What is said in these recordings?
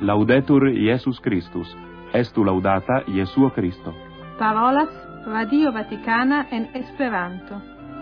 Laudetur Jesus Christus. Estu laudata Jesuo Christo. Parolas Radio Vaticana en Esperanto.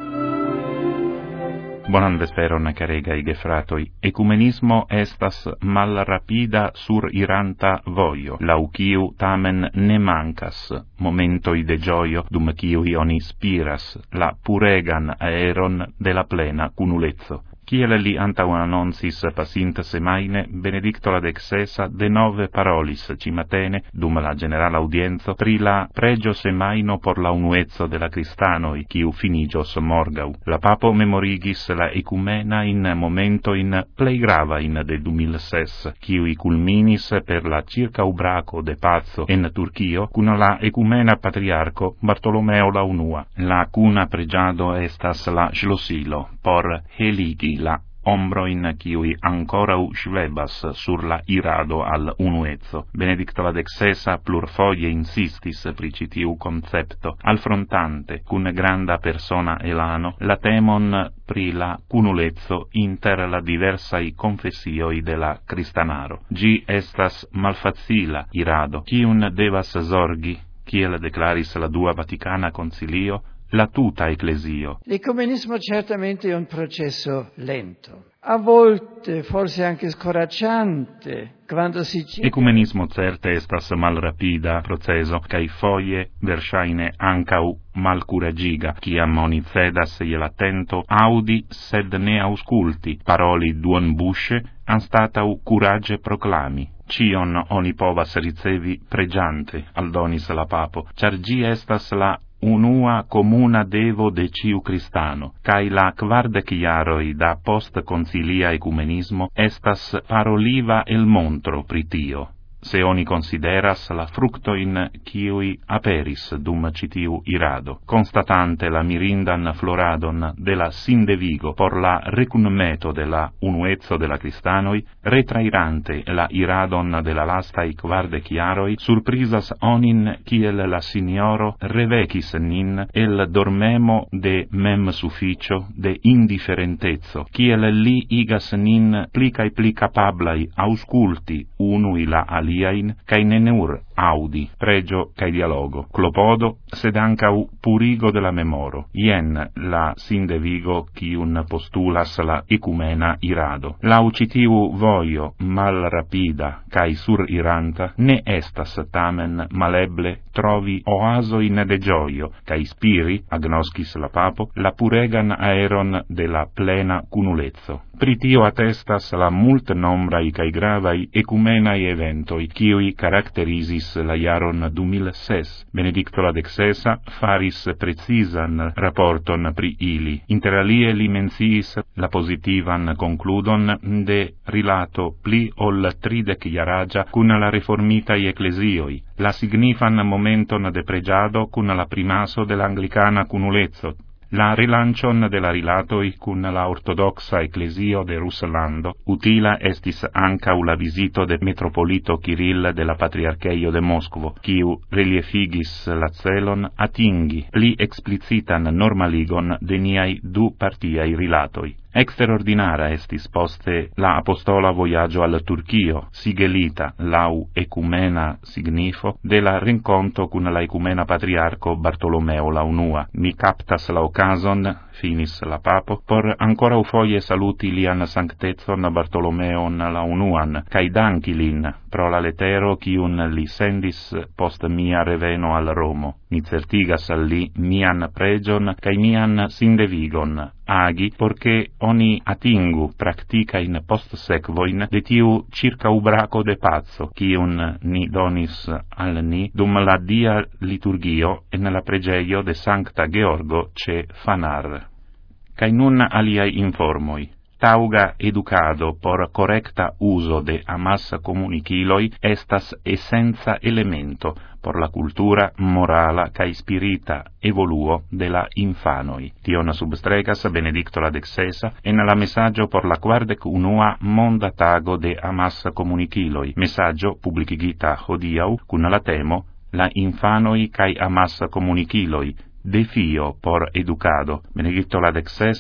Bonan vesperon, caregaj gefratoj. Ecumenismo estas malrapida sur iranta vojo, lau kiu tamen ne mancas momentoj de gioio dum kiuj oni spiras la puregan aeron de la plena cunulezo. Kiel li antau annoncis pasinta semaine, Benedicto la XVI de nove parolis cimatene, dum la generala audienzo, pri la pregio semaino por la unuezzo de la cristanoi, kiu finigios morgau. La papo memorigis la ecumena in momento in plei grava in de 2006, kiui culminis per la circa ubraco de pazzo en Turchio, cun la ecumena patriarco Bartolomeo la Unua. La cuna pregiado estas la schlosilo, por heligi la ombroin kiui ancora svebas sur la irado al unuezzo. Benedicto la XVI plurfoje insistis pri citiu concepto, alfrontante cun granda persona elano la temon pri la cunulezzo inter la diversai confessioi de la cristanaro. Gi estas malfacila irado, cium devas zorgi, kiel declaris la Dua Vaticana Concilio, la tuta ecclesio. L'ecumenismo certamente è un processo lento, a volte forse anche scoraggiante, quando si cerca. Ecumenismo certe estas malrapida proceso, cae foie versaine ancau malcuragiga, ciam oni cedas iel attento audi sed ne ausculti, paroli duon busce, anstatau curage proclami. Cion oni povas ricevi pregiante, aldonis la papo, char gi estas la unua comuna devo de ciu cristano, cae la 40 jaroi da post concilia ecumenismo estas paroliva el montro pritio, se oni consideras la fructoin kiui aperis dum citiu irado, constatante la mirindan floradon de la sindevigo por la recunmeto de la unuezzo de la cristanoi, retrairante la iradon de la lastai 40 jaroi, surprisas onin kiel la signoro revecis nin el dormemo de mem sufficio de indifferentezzo, kiel li igas nin pli cae pli capablai ausculti unui la aliain, cae neneur audi, pregio cae dialogo, clopodo, sed ancau purigo de la memoro. Ien la sindevigo cium postulas la ecumena irado. Lau citiu voio mal rapida cae sur iranta, ne estas tamen maleble trovi oasoin de gioio, cae spiri, agnoscis la papo, la puregan aeron de la plena cunulezzo. Pritio attestas la mult nombrai cae gravai ecumenai eventoi, ciui caracterisis la jaron 2006. Benedicto la XVI faris precisan rapporton pri ili. Inter alie li menciis la positivan concludon de rilato pli ol 30 jaragia cun la reformitai ecclesioi, la signifan momenton de pregiado cun la primaso de l'anglicana cunulezzo, la rilancion de la rilatoi cun la ortodoxa ecclesio de Ruslando, utila estis ancau la visito de metropolito Kirill de la Patriarcheio de Moscovo, quiu reliefigis la celon atingi pli explicitan normaligon de niai du partiai rilatoi. Extraordinara estis poste la apostola voyaggio al Turchio, sigelita lau ecumena signifo de la renconto cun la ecumena patriarco Bartolomeo la Unua. Mi captas la ocasion, finis la papo, por ancora ufoie saluti lian sanctezon Bartolomeon la Unuan, cae danki lin pro la letero cium li sendis post mia reveno al Romo. Mi certigas al li mian pregion cae mian sindevigon, agi, porche oni atingu practicain postsequoin de tiu circa ubraco de pazzo, cium ni donis al ni dum la dia liturgio en la pregeio de Sancta Georgo ce Fanar. Cae nun aliai informoi. Tauga educado por correcta uso de amas comuniciloi estas essenza elemento por la cultura morala cae spirita evoluo de la infanoi. Tion substregas Benedicto la XVI en la messaggio por la 41 monda tago de amas comuniciloi, messaggio publicigita hodiau cun la temo la infanoi cae amas comuniciloi, defio por educado. Benedicto la XVI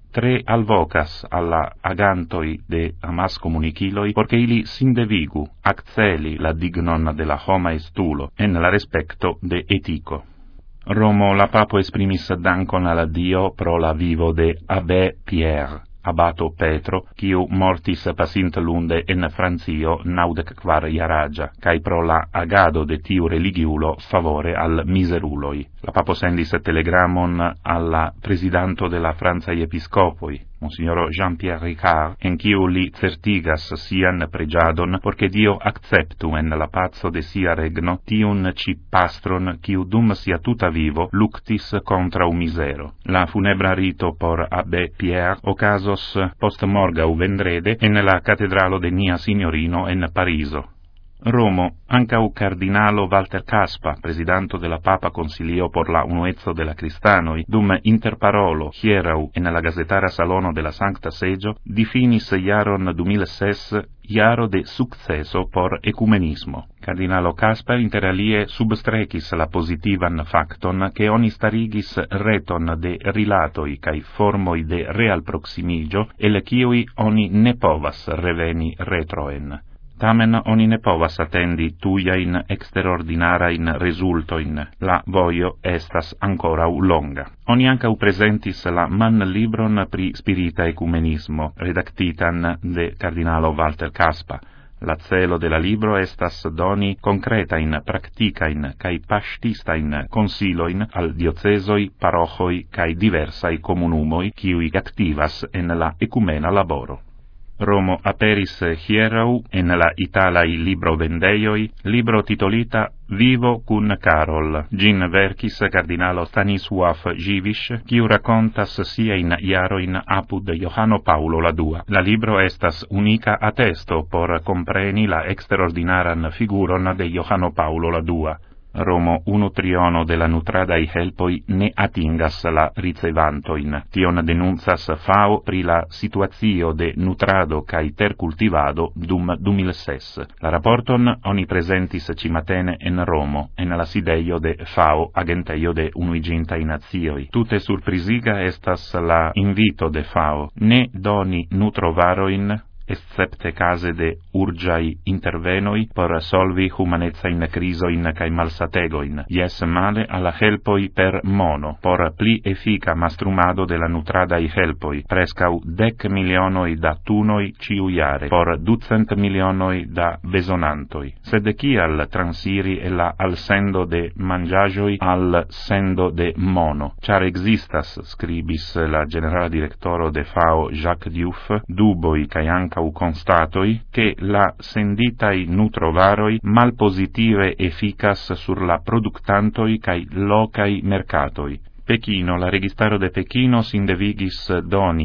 tre alvocas alla agantoi de amas comuniciloi, porque ili sindevigu acceli la dignon de la homa estulo en la respecto de etico. Romo la papo esprimis dankon alla Dio pro la vivo de Abbe Pierre, abato Petro, quiu mortis pasint lunde en Francio 94 iaragia, cae pro la agado de tiu religiulo favore al miseruloi. La papo sendis telegramon alla presidanto de la Franzae Episcopoi, Monsignoro Jean-Pierre Ricard, en quiu li certigas sian pregiadon, porque Dio acceptu en la pazzo de sia regno tiun ci pastron quiu dum sia tuta vivo luctis contra u misero. La funebra rito por Abbe Pierre ocasos post morgau vendrede en la catedralo de Nia Signorino en Pariso. Romo, ancau cardinalo Walter Caspa, presidanto de la Papa Consilio por la unuezzo de la Cristanoi, dum interparolo hierau en la gazetara salono de la Sancta Seggio, difinis iaron 2006 iaro de successo por ecumenismo. Cardinalo Caspa inter alie substrecis la positivan facton che oni starigis reton de rilatoi cae formoi de real proximigio, el quiui oni ne povas reveni retroen. Tamen oni ne povas attendi tuiain extraordinarain resultoin, la voio estas ancorau longa. Oni ancau presentis la man libron pri spirita ecumenismo, redactitan de cardinalo Walter Caspa. La celo de la libro estas doni concretain, practicain, cae pastistain consiloin al diocesoi, parochoi, cae diversai comunumoi, quiui activas en la ecumena laboro. Romo aperis hierau en la italai libro vendeioi, libro titolita Vivo cun Carol. Gin verkis cardinalo Stanisław Dziwisz, quiu racontas siein iaroin apud Johano Paulo II. La libro estas unica attesto por compreni la extraordinaran figuron de Johano Paulo II. Romo unu triono de la nutradai helpoi ne atingas la ricevantoin. Tion denunzas FAO pri la situazio de nutrado cae tercultivado dum 2006. La raporton oni presentis cimatene en Romo, en la sideio de FAO, agenteio de Unuigintai Nazioi. Tute surprisiga estas la invito de FAO. Ne doni nutrovaroin excepte case de urgiai intervenoi por solvi humanezzain crisoin cae malsategoin, ies male alla helpoi per mono, por pli effica mastrumado de la nutradai helpoi, prescau 10 milionoi da tunoi ciuiare, por 200 milionoi da besonantoi. Sed cial transiri ella al sendo de mangiagioi al sendo de mono, char existas, scribis la generala directoro de FAO Jacques Diouf, duboi cae anca constatoi che la senditai nutrovaroi mal positive efficas sur la productantoi cae locai mercatoi. Pechino, la registaro de Pechino sindevigis doni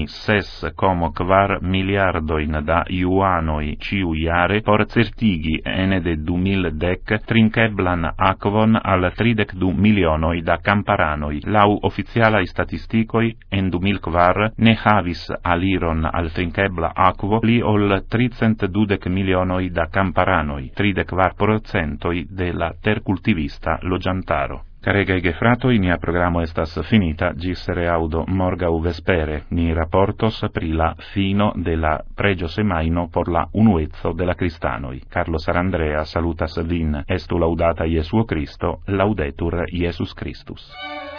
6,4 miliardoin da yuanoi ciuiare por certigi ene de 2010 trinkeblan aquon al 32 milionoi da camparanoi. Lau oficialai statisticoi en 2004 ne havis aliron al trinkebla aquo pli ol 320 milionoi da camparanoi, 34% de la tercultivista logiantaro. Caregai gefratoi, nia programo estas finita, gis reaudo morgau vespere, ni raportos pri la fino de la pregio semaino por la unuezzo de la Cristanoi. Carlo Sarandrea salutas vin, estu laudata Iesuo Christo, laudetur Iesus Christus.